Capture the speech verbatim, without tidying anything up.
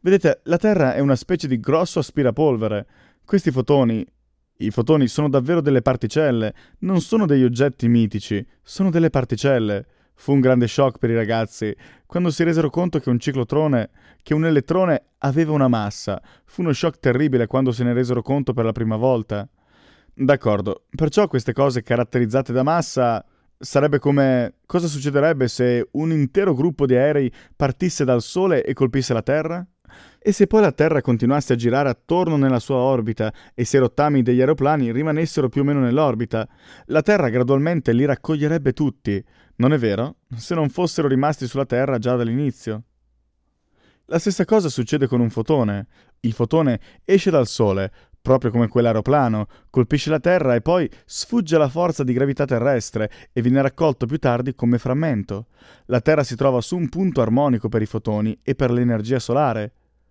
Vedete, la Terra è una specie di grosso aspirapolvere. Questi fotoni, i fotoni sono davvero delle particelle, non sono degli oggetti mitici, sono delle particelle. Fu un grande shock per i ragazzi quando si resero conto che un ciclotrone, che un elettrone aveva una massa. Fu uno shock terribile quando se ne resero conto per la prima volta. D'accordo, perciò queste cose caratterizzate da massa sarebbe come cosa succederebbe se un intero gruppo di aerei partisse dal Sole e colpisse la Terra? E se poi la Terra continuasse a girare attorno nella sua orbita e se i rottami degli aeroplani rimanessero più o meno nell'orbita, la Terra gradualmente li raccoglierebbe tutti, non è vero? Se non fossero rimasti sulla Terra già dall'inizio. La stessa cosa succede con un fotone. Il fotone esce dal Sole, proprio come quell'aeroplano, colpisce la Terra e poi sfugge alla forza di gravità terrestre e viene raccolto più tardi come frammento. La Terra si trova su un punto armonico per i fotoni e per l'energia solare.